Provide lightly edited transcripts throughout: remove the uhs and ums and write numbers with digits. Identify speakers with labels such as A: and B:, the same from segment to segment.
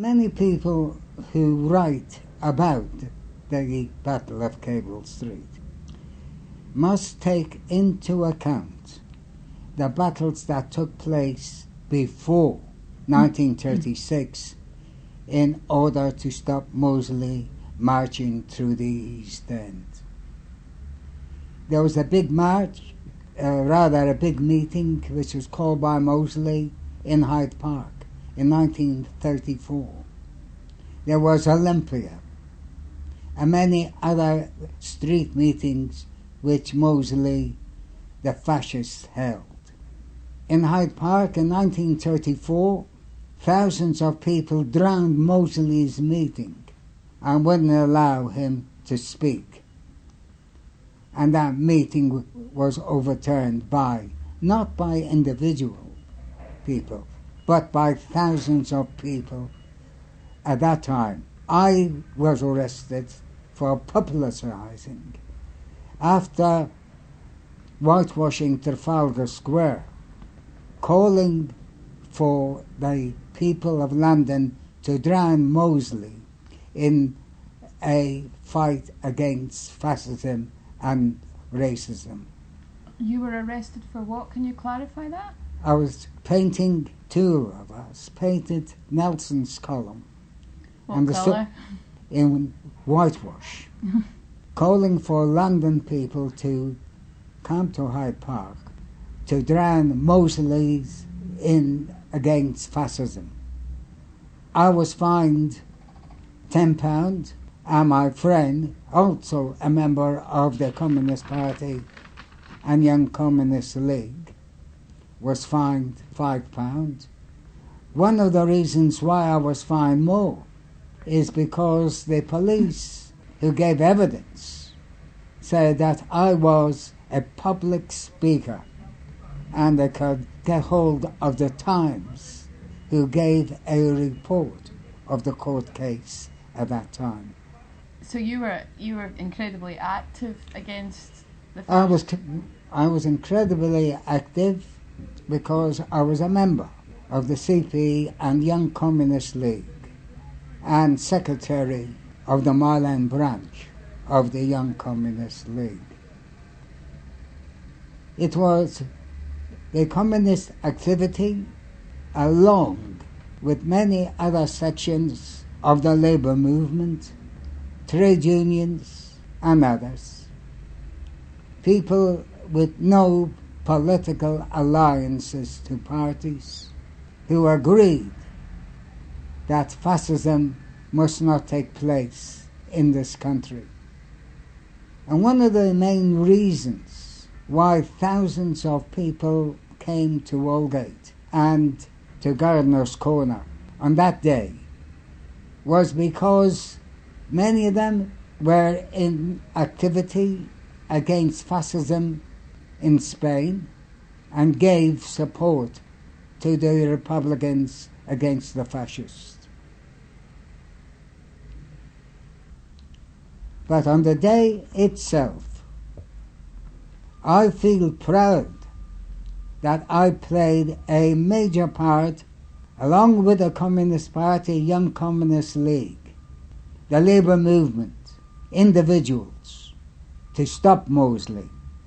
A: Many people who write about the Battle of Cable Street must take into account the battles that took place before 1936 in order to stop Mosley marching through the East End. There was a big march, a big meeting, which was called by Mosley in Hyde Park in 1934. There was Olympia and many other street meetings which Mosley, the fascist, held. In Hyde Park in 1934, thousands of people drowned Mosley's meeting and wouldn't allow him to speak. And that meeting was overturned not by individual people, but by thousands of people at that time. I was arrested for publicizing after whitewashing Trafalgar Square, calling for the people of London to drown Mosley in a fight against fascism and racism.
B: You were arrested for what? Can you clarify that?
A: I was painting, two of us painted Nelson's column.
B: What colour?
A: In whitewash, calling for London people to come to Hyde Park to drown Mosley's in against fascism. I was fined £10, and my friend, also a member of the Communist Party and Young Communist League, was fined £5. One of the reasons why I was fined more is because the police who gave evidence said that I was a public speaker, and they could get hold of the Times, who gave a report of the court case at that time.
B: So you were incredibly active against the
A: I was incredibly active because I was a member of the CP and Young Communist League and secretary of the Mile End branch of the Young Communist League. It was the communist activity, along with many other sections of the labor movement, trade unions, and others. People with no political alliances to parties who agreed that fascism must not take place in this country. And one of the main reasons why thousands of people came to Aldgate and to Gardener's Corner on that day was because many of them were in activity against fascism in Spain and gave support to the Republicans against the fascists. But on the day itself, I feel proud that I played a major part, along with the Communist Party, Young Communist League, the labor movement, individuals, to stop Mosley.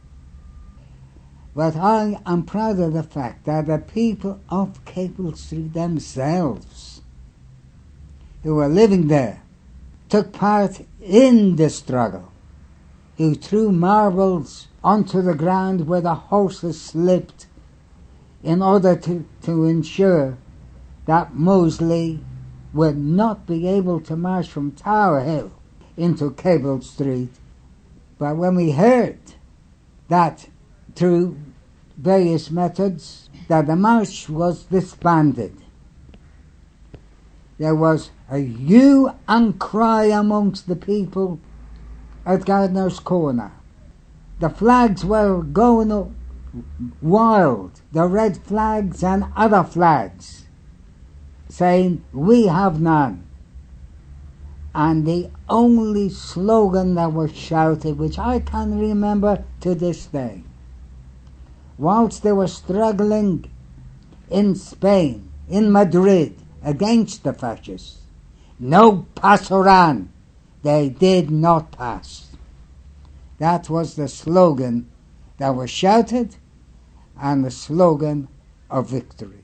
A: But I am proud of the fact that the people of Cable Street themselves, who were living there, took part in the struggle, who threw marbles onto the ground where the horses slipped in order to ensure that Mosley would not be able to march from Tower Hill into Cable Street. But when we heard that through various methods that the march was disbanded, there was a hue and cry amongst the people at Gardener's Corner. The flags were going up wild, the red flags and other flags, saying, "We have none." And the only slogan that was shouted, which I can remember to this day, whilst they were struggling in Spain, in Madrid, against the fascists. No passerán. They did not pass. That was the slogan that was shouted and the slogan of victory.